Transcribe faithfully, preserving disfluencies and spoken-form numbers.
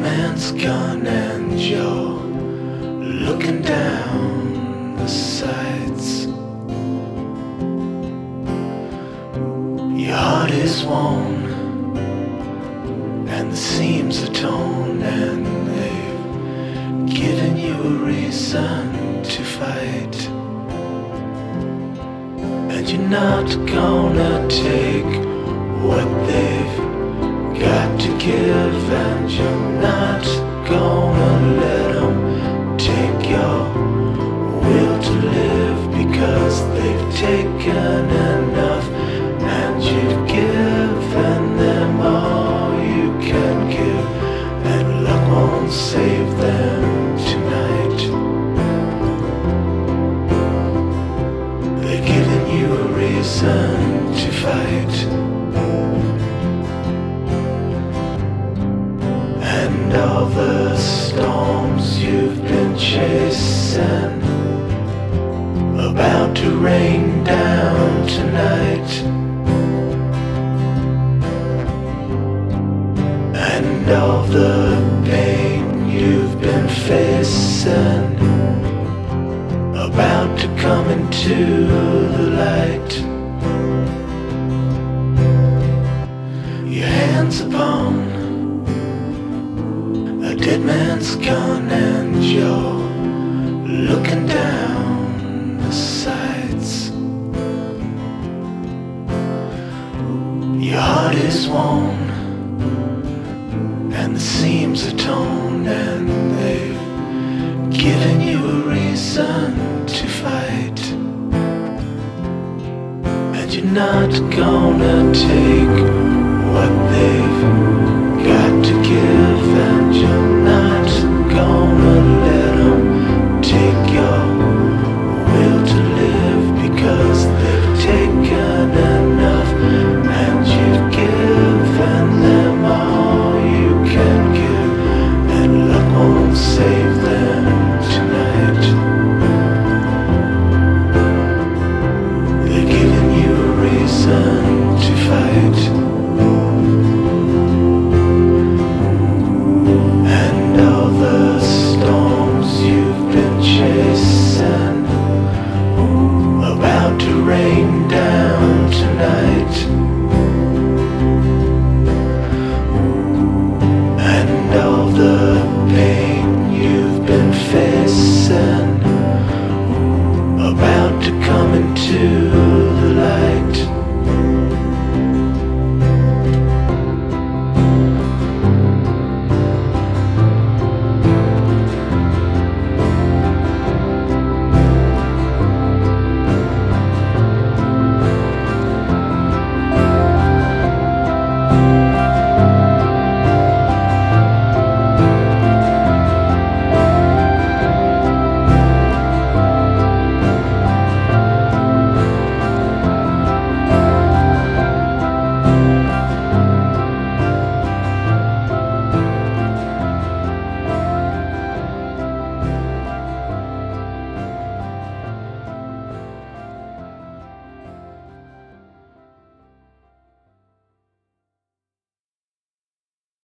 man's gone and you're looking down the sights. Your heart is worn and the seams are torn, and they've given you a reason to fight. And you're not gonna take what they've got to give, and you're not gonna let them take your will to live, because they've taken enough and you've given them all you can give, and luck won't save them tonight. They've given you a reason to fight, and all the storms you've been chasing about to rain down tonight, and all the pain you've been facing about to come into the light. Your hands upon a dead man's gun, and you're looking down the sights. Your heart is worn and the seams are torn, and they've given you a reason to fight. And you're not gonna take